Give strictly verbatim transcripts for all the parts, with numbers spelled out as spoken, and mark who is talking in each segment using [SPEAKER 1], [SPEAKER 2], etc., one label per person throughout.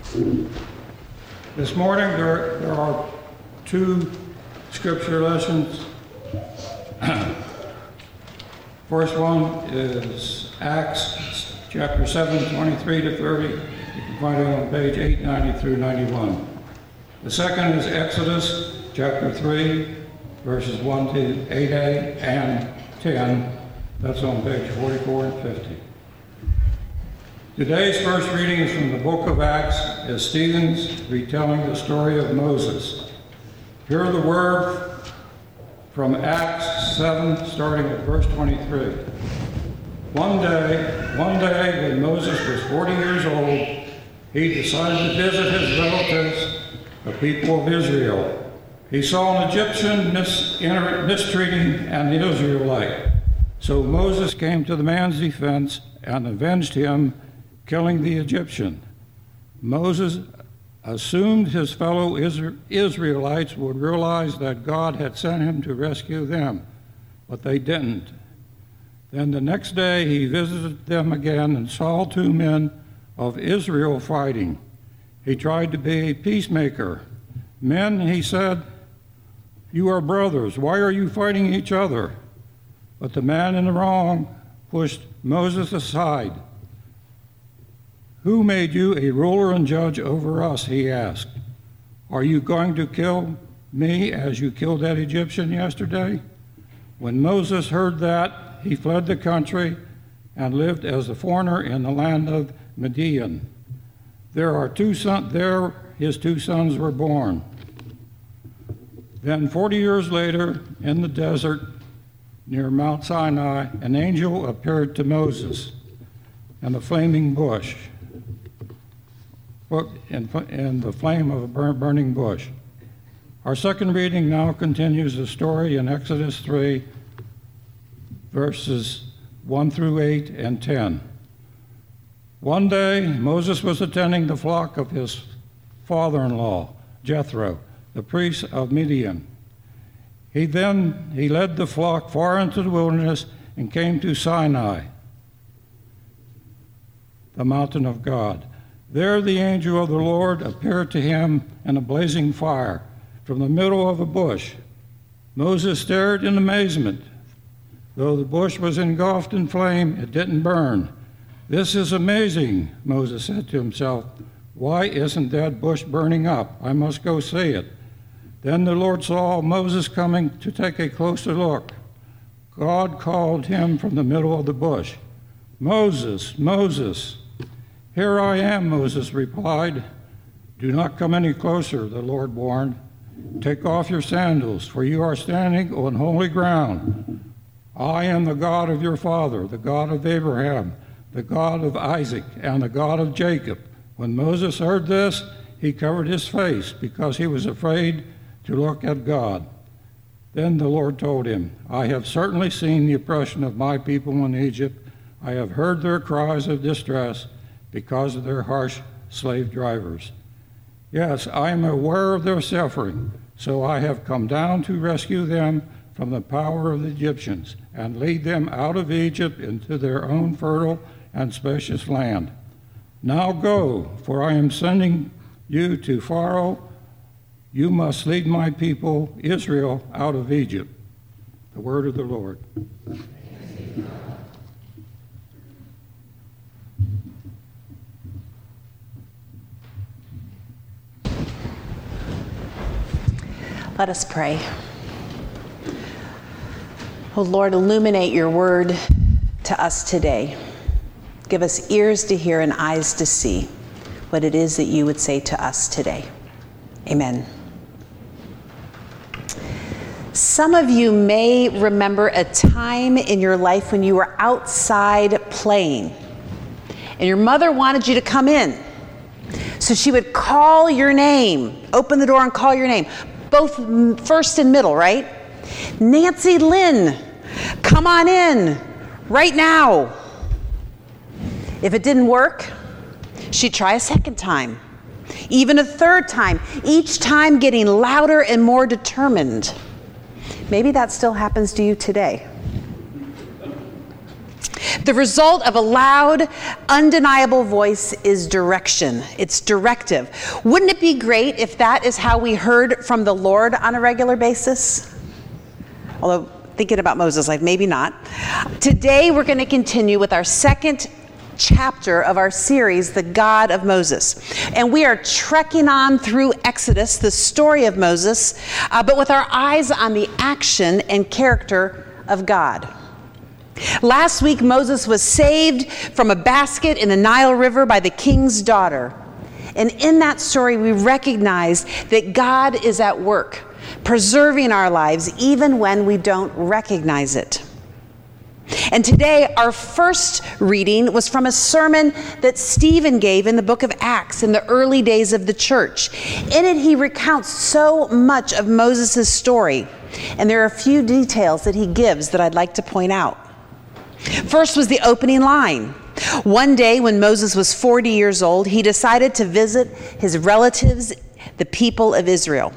[SPEAKER 1] This morning there, there are two scripture lessons. First one is Acts chapter seven, twenty-three to thirty. You can find it on page eight ninety through ninety-one. The second is Exodus chapter three, verses one to eight a and ten. That's on page forty-four and fifty. Today's first reading is from the book of Acts, as Stephen's retelling the story of Moses. Hear the word from Acts seven, starting at verse twenty-three. One day, one day when Moses was forty years old, he decided to visit his relatives, the people of Israel. He saw an Egyptian mis- mistreating an Israelite. So Moses came to the man's defense and avenged him, killing the Egyptian. Moses assumed his fellow Israelites would realize that God had sent him to rescue them, but they didn't. Then the next day he visited them again and saw two men of Israel fighting. He tried to be a peacemaker. Men, he said, you are brothers. Why are you fighting each other? But the man in the wrong pushed Moses aside. Who made you a ruler and judge over us, he asked. Are you going to kill me as you killed that Egyptian yesterday? When Moses heard that, he fled the country and lived as a foreigner in the land of Midian. There are two sons, there his two sons were born. Then forty years later, in the desert near Mount Sinai, an angel appeared to Moses in a flaming bush. In, in the flame of a burning bush. Our second reading now continues the story in Exodus three, verses one through eight and ten. One day, Moses was attending the flock of his father-in-law, Jethro, the priest of Midian. He then he led the flock far into the wilderness and came to Sinai, the mountain of God. There the angel of the Lord appeared to him in a blazing fire from the middle of a bush. Moses stared in amazement. Though the bush was engulfed in flame, it didn't burn. This is amazing, Moses said to himself. Why isn't that bush burning up? I must go see it. Then the Lord saw Moses coming to take a closer look. God called him from the middle of the bush. Moses, Moses. Here I am, Moses replied. Do not come any closer, the Lord warned. Take off your sandals, for you are standing on holy ground. I am the God of your father, the God of Abraham, the God of Isaac, and the God of Jacob. When Moses heard this, he covered his face because he was afraid to look at God. Then the Lord told him, I have certainly seen the oppression of my people in Egypt. I have heard their cries of distress because of their harsh slave drivers. Yes, I am aware of their suffering, so I have come down to rescue them from the power of the Egyptians and lead them out of Egypt into their own fertile and spacious land. Now go, for I am sending you to Pharaoh. You must lead my people, Israel, out of Egypt. The word of the Lord.
[SPEAKER 2] Let us pray. Oh Lord, illuminate your word to us today. Give us ears to hear and eyes to see what it is that you would say to us today. Amen. Some of you may remember a time in your life when you were outside playing and your mother wanted you to come in. So she would call your name, open the door and call your name. Both first and middle, right? Nancy Lynn, come on in right now. If it didn't work, she'd try a second time, even a third time, each time getting louder and more determined. Maybe that still happens to you today. The result of a loud, undeniable voice is direction. It's directive. Wouldn't it be great if that is how we heard from the Lord on a regular basis? Although, thinking about Moses' life, maybe not. Today, we're going to continue with our second chapter of our series, The God of Moses. And we are trekking on through Exodus, the story of Moses, uh, but with our eyes on the action and character of God. Last week, Moses was saved from a basket in the Nile River by the king's daughter. And in that story, we recognize that God is at work, preserving our lives even when we don't recognize it. And today, our first reading was from a sermon that Stephen gave in the book of Acts in the early days of the church. In it, he recounts so much of Moses' story, and there are a few details that he gives that I'd like to point out. First was the opening line. One day, when Moses was forty years old, he decided to visit his relatives, the people of Israel.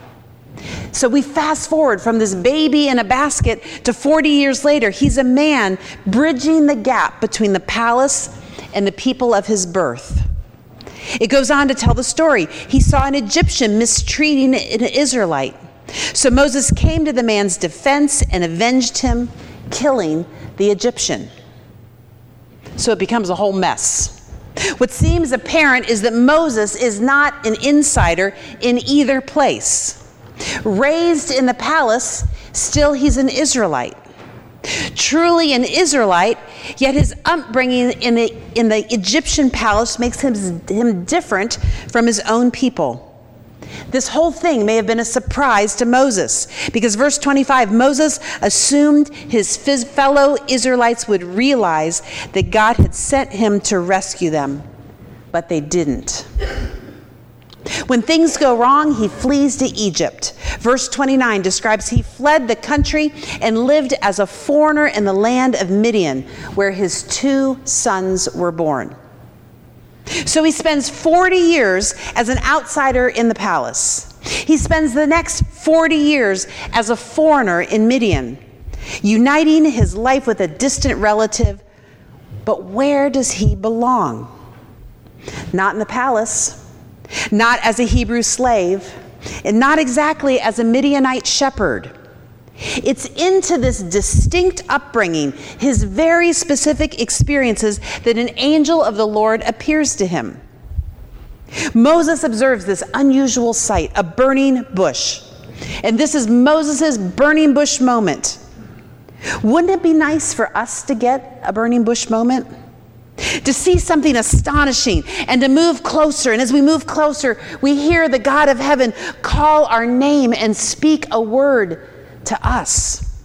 [SPEAKER 2] So we fast forward from this baby in a basket to forty years later. He's a man bridging the gap between the palace and the people of his birth. It goes on to tell the story. He saw an Egyptian mistreating an Israelite. So Moses came to the man's defense and avenged him, killing the Egyptian. So it becomes a whole mess. What seems apparent is that Moses is not an insider in either place. Raised in the palace, still he's an Israelite. Truly an Israelite, yet his upbringing in the, in the Egyptian palace makes him, him different from his own people. This whole thing may have been a surprise to Moses, because verse twenty-five, Moses assumed his fellow Israelites would realize that God had sent him to rescue them, but they didn't. When things go wrong, he flees to Egypt. Verse twenty-nine describes he fled the country and lived as a foreigner in the land of Midian, where his two sons were born. So he spends forty years as an outsider in the palace. He spends the next forty years as a foreigner in Midian, uniting his life with a distant relative. But where does he belong? Not in the palace. Not as a Hebrew slave, and not exactly as a Midianite shepherd. It's into this distinct upbringing, his very specific experiences, that an angel of the Lord appears to him. Moses observes this unusual sight, a burning bush. And this is Moses' burning bush moment. Wouldn't it be nice for us to get a burning bush moment? To see something astonishing and to move closer. And as we move closer, we hear the God of heaven call our name and speak a word to us.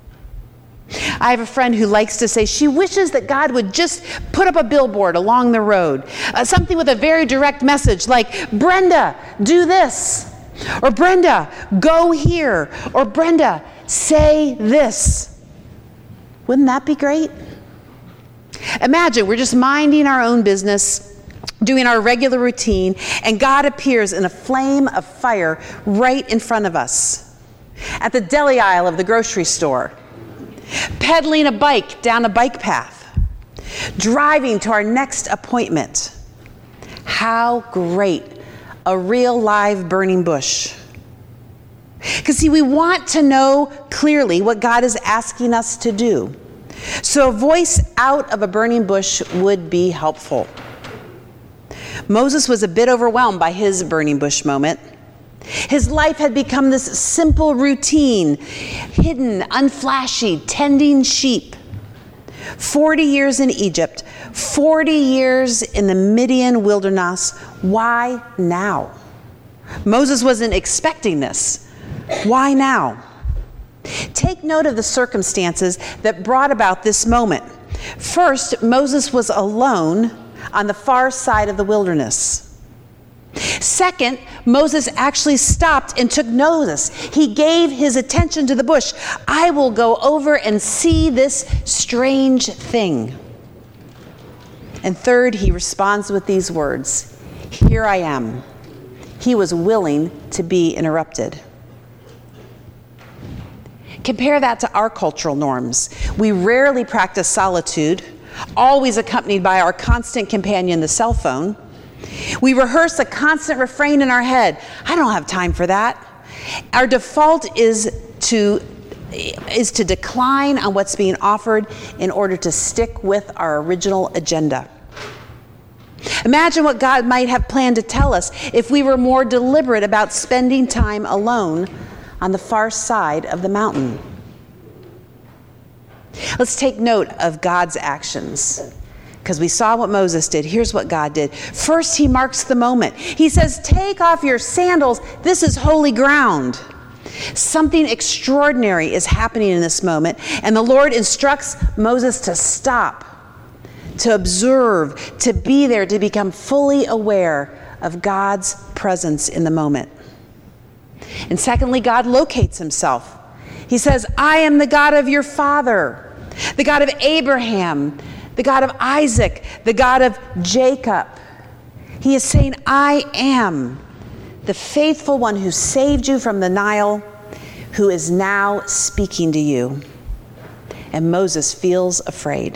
[SPEAKER 2] I have a friend who likes to say she wishes that God would just put up a billboard along the road, uh, something with a very direct message like, Brenda, do this, or Brenda, go here, or Brenda, say this. Wouldn't that be great? Imagine we're just minding our own business, doing our regular routine, and God appears in a flame of fire right in front of us, at the deli aisle of the grocery store, pedaling a bike down a bike path, driving to our next appointment. How great, a real live burning bush. Because see, we want to know clearly what God is asking us to do. So a voice out of a burning bush would be helpful. Moses was a bit overwhelmed by his burning bush moment. His life had become this simple routine, hidden, unflashy, tending sheep. Forty years in Egypt, forty years in the Midian wilderness. Why now? Moses wasn't expecting this. Why now? Take note of the circumstances that brought about this moment. First, Moses was alone on the far side of the wilderness. Second, Moses actually stopped and took notice. He gave his attention to the bush. I will go over and see this strange thing. And third, he responds with these words, here I am. He was willing to be interrupted. Compare that to our cultural norms. We rarely practice solitude. always accompanied by our constant companion, the cell phone. We rehearse a constant refrain in our head. I don't have time for that. Our default is to is to decline on what's being offered in order to stick with our original agenda. Imagine what God might have planned to tell us if we were more deliberate about spending time alone on the far side of the mountain. Let's take note of God's actions, because we saw what Moses did. Here's what God did. First, he marks the moment. He says, take off your sandals. This is holy ground. Something extraordinary is happening in this moment, and the Lord instructs Moses to stop, to observe, to be there, to become fully aware of God's presence in the moment. And secondly, God locates himself. He says, I am the God of your father, the God of Abraham, the God of Isaac, the God of Jacob. He is saying, I am the faithful one who saved you from the Nile, who is now speaking to you. And Moses feels afraid.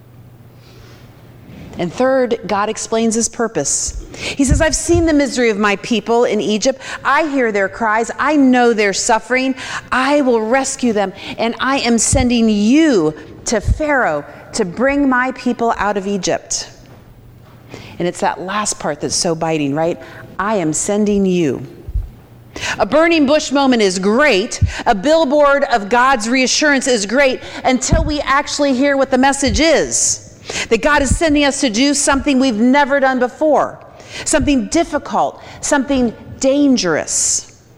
[SPEAKER 2] And third, God explains his purpose. He says, I've seen the misery of my people in Egypt. I hear their cries. I know their suffering. I will rescue them. And I am sending you to Pharaoh to bring my people out of Egypt. And it's that last part that's so biting, right? I am sending you. A burning bush moment is great. A billboard of God's reassurance is great until we actually hear what the message is. That God is sending us to do something we've never done before. Something difficult, something dangerous.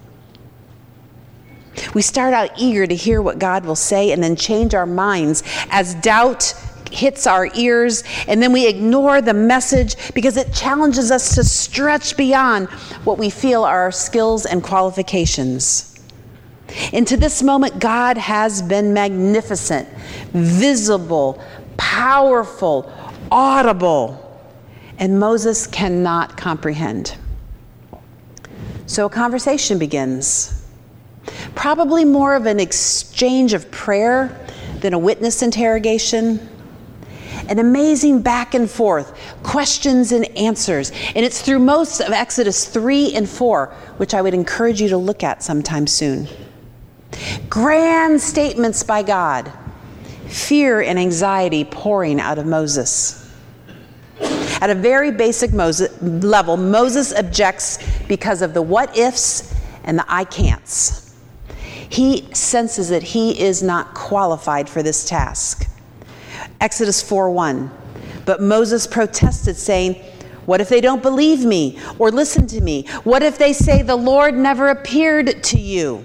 [SPEAKER 2] We start out eager to hear what God will say and then change our minds as doubt hits our ears, and then we ignore the message because it challenges us to stretch beyond what we feel are our skills and qualifications. And to this moment, God has been magnificent, visible, powerful, audible, and Moses cannot comprehend. So a conversation begins. Probably more of an exchange of prayer than a witness interrogation. An amazing back and forth, questions and answers. And it's through most of Exodus three and four, which I would encourage you to look at sometime soon. Grand statements by God. Fear and anxiety pouring out of Moses. At a very basic Moses level, Moses objects because of the what ifs and the I can'ts. He senses that he is not qualified for this task. Exodus four one. But Moses protested, saying, what if they don't believe me or listen to me? What if they say the Lord never appeared to you?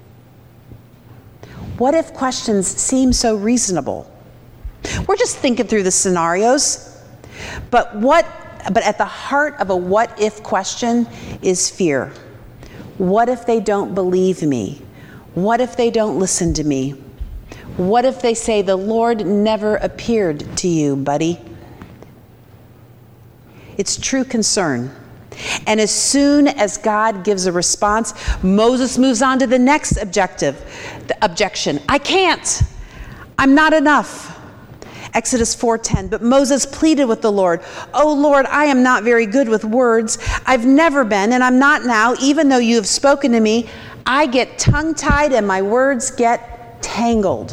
[SPEAKER 2] What if questions seem so reasonable? We're just thinking through the scenarios. But what but at the heart of a what if question is fear. What if they don't believe me? What if they don't listen to me? What if they say the Lord never appeared to you, buddy? It's true concern. And as soon as God gives a response, Moses moves on to the next objective, the objection. I can't. I'm not enough. Exodus four ten. But Moses pleaded with the Lord, oh Lord, I am not very good with words. I've never been, and I'm not now, even though you have spoken to me. I get tongue-tied and my words get tangled.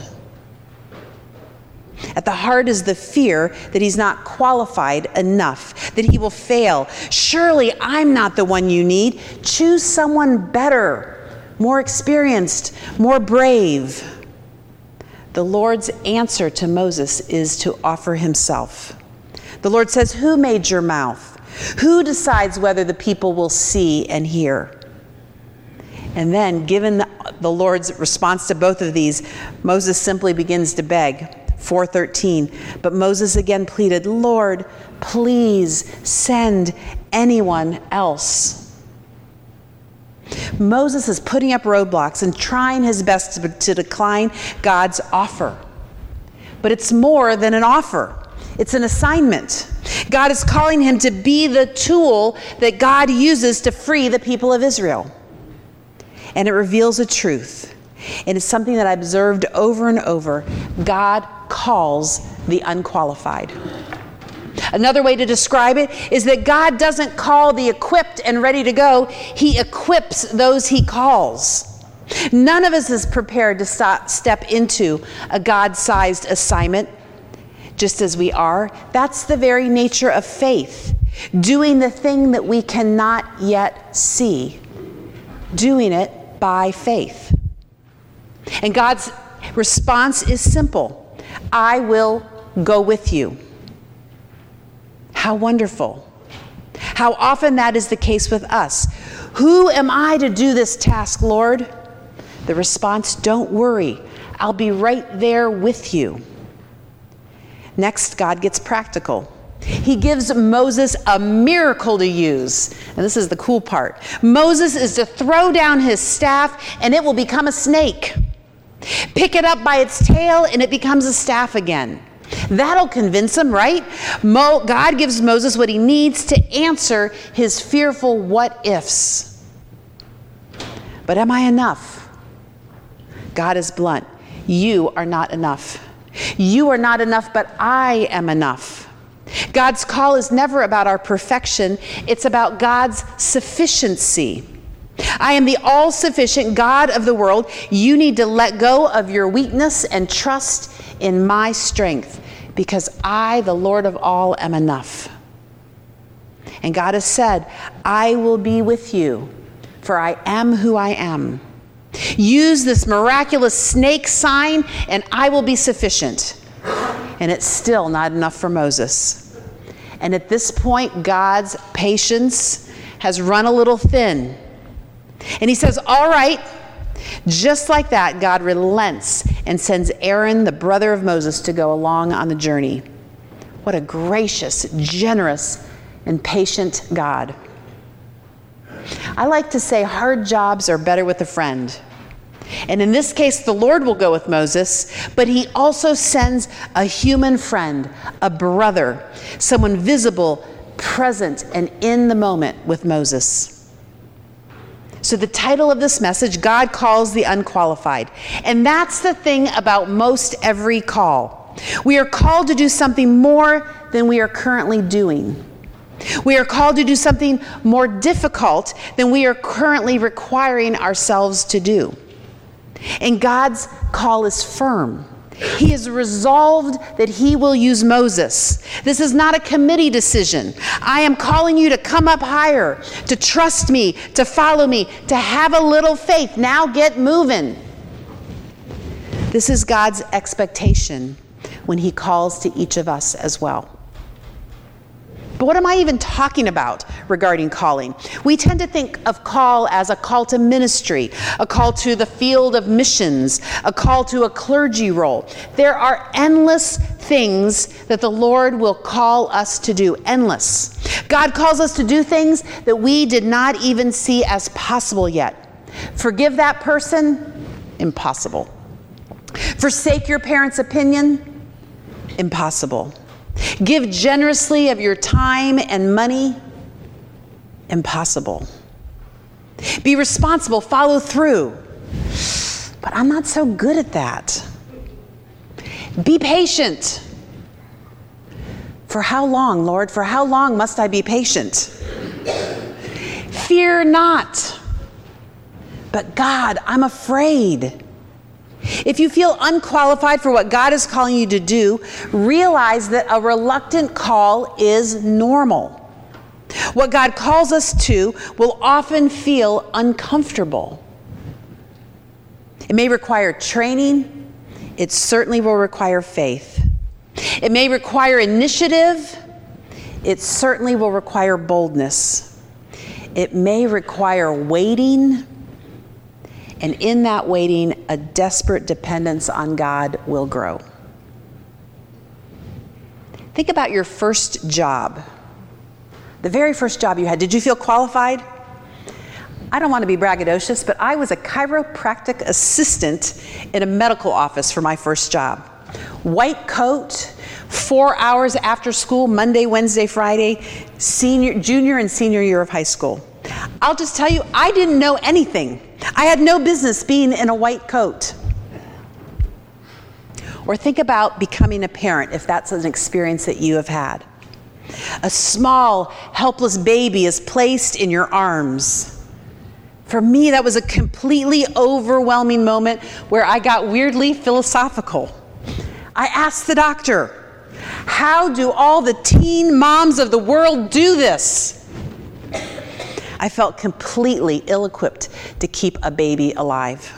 [SPEAKER 2] At the heart is the fear that he's not qualified enough, that he will fail. Surely I'm not the one you need. Choose someone better, more experienced, more brave. The Lord's answer to Moses is to offer himself. The Lord says, who made your mouth? Who decides whether the people will see and hear? And then, given the, the Lord's response to both of these, Moses simply begins to beg. four thirteen. But Moses again pleaded, Lord, please send anyone else. Moses is putting up roadblocks and trying his best to, to decline God's offer. But it's more than an offer. It's an assignment. God is calling him to be the tool that God uses to free the people of Israel. And it reveals a truth. And it's something that I observed over and over. God calls the unqualified. Another way to describe it is that God doesn't call the equipped and ready to go. He equips those he calls. None of us is prepared to stop, step into a God-sized assignment just as we are. That's the very nature of faith. Doing the thing that we cannot yet see. Doing it by faith. And God's response is simple. I will go with you. How wonderful. How often that is the case with us. Who am I to do this task, Lord? The response, don't worry. I'll be right there with you. Next, God gets practical. He gives Moses a miracle to use. And this is the cool part. Moses is to throw down his staff and it will become a snake. Pick it up by its tail and it becomes a staff again. That'll convince him, right? Mo- God gives Moses what he needs to answer his fearful what-ifs. But am I enough? God is blunt. You are not enough. You are not enough, but I am enough. God's call is never about our perfection. It's about God's sufficiency. I am the all-sufficient God of the world. You need to let go of your weakness and trust in my strength, because I, the Lord of all, am enough. And God has said, I will be with you, for I am who I am. Use this miraculous snake sign, and I will be sufficient. And it's still not enough for Moses. And at this point, God's patience has run a little thin. And he says, all right. Just like that, God relents and sends Aaron, the brother of Moses, to go along on the journey. What a gracious, generous, and patient God. I like to say hard jobs are better with a friend. And in this case, the Lord will go with Moses, but he also sends a human friend, a brother, someone visible, present, and in the moment with Moses. So the title of this message, God Calls the Unqualified. And that's the thing about most every call. We are called to do something more than we are currently doing. We are called to do something more difficult than we are currently requiring ourselves to do. And God's call is firm. He is resolved that he will use Moses. This is not a committee decision. I am calling you to come up higher, to trust me, to follow me, to have a little faith. Now get moving. This is God's expectation when he calls to each of us as well. But what am I even talking about regarding calling? We tend to think of call as a call to ministry, a call to the field of missions, a call to a clergy role. There are endless things that the Lord will call us to do. Endless. God calls us to do things that we did not even see as possible yet. Forgive that person? Impossible. Forsake your parents' opinion? Impossible. Give generously of your time and money? Impossible. Be responsible, follow through. But I'm not so good at that. Be patient. For how long, Lord? For how long must I be patient? Fear not. But God, I'm afraid. If you feel unqualified for what God is calling you to do, realize that a reluctant call is normal. What God calls us to will often feel uncomfortable. It may require training. It certainly will require faith. It may require initiative. It certainly will require boldness. It may require waiting. And in that waiting, a desperate dependence on God will grow. Think about your first job. The very first job you had. Did you feel qualified? I don't want to be braggadocious, but I was a chiropractic assistant in a medical office for my first job. White coat, four hours after school, Monday, Wednesday, Friday, senior, junior and senior year of high school. I'll just tell you, I didn't know anything. I had no business being in a white coat. Or think about becoming a parent, if that's an experience that you have had. A small, helpless baby is placed in your arms. For me, that was a completely overwhelming moment where I got weirdly philosophical. I asked the doctor, how do all the teen moms of the world do this? I felt completely ill-equipped to keep a baby alive.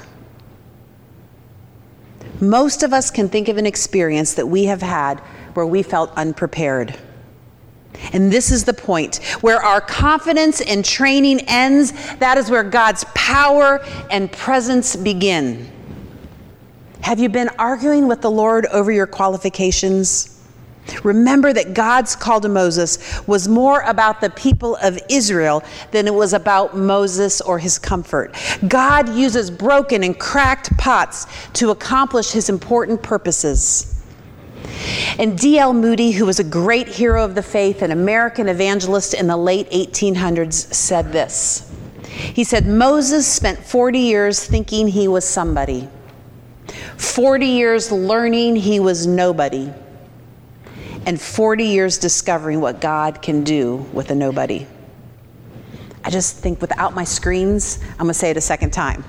[SPEAKER 2] Most of us can think of an experience that we have had where we felt unprepared. And this is the point where our confidence and training ends. That is where God's power and presence begin. Have you been arguing with the Lord over your qualifications? Remember that God's call to Moses was more about the people of Israel than it was about Moses or his comfort. God uses broken and cracked pots to accomplish his important purposes. And D L Moody, who was a great hero of the faith, an American evangelist in the late eighteen hundreds, said this. He said, Moses spent forty years thinking he was somebody, forty years learning he was nobody, and forty years discovering what God can do with a nobody. I just think without my screens, I'm going to say it a second time.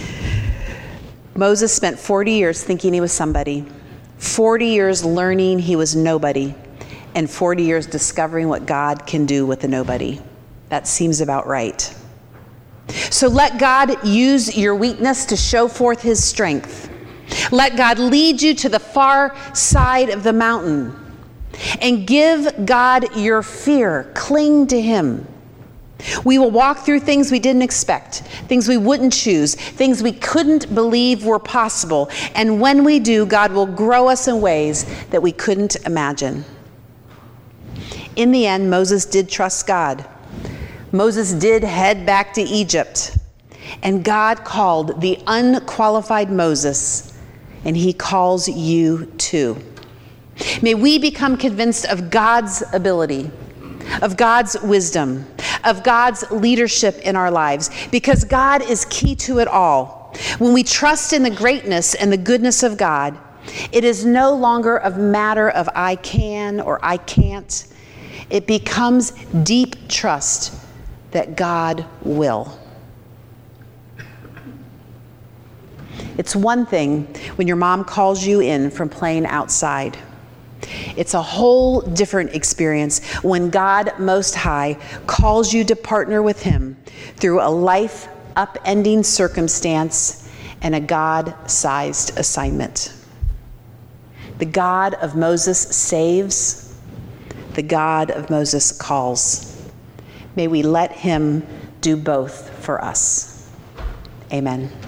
[SPEAKER 2] Moses spent forty years thinking he was somebody, forty years learning he was nobody, and forty years discovering what God can do with a nobody. That seems about right. So let God use your weakness to show forth his strength. Let God lead you to the far side of the mountain. And give God your fear. Cling to him. We will walk through things we didn't expect, things we wouldn't choose, things we couldn't believe were possible. And when we do, God will grow us in ways that we couldn't imagine. In the end, Moses did trust God. Moses did head back to Egypt. And God called the unqualified Moses, and he calls you too. May we become convinced of God's ability, of God's wisdom, of God's leadership in our lives, because God is key to it all. When we trust in the greatness and the goodness of God, it is no longer a matter of I can or I can't. It becomes deep trust that God will. It's one thing when your mom calls you in from playing outside. It's a whole different experience when God Most High calls you to partner with him through a life upending circumstance and a God-sized assignment. The God of Moses saves. The God of Moses calls. May we let him do both for us. Amen.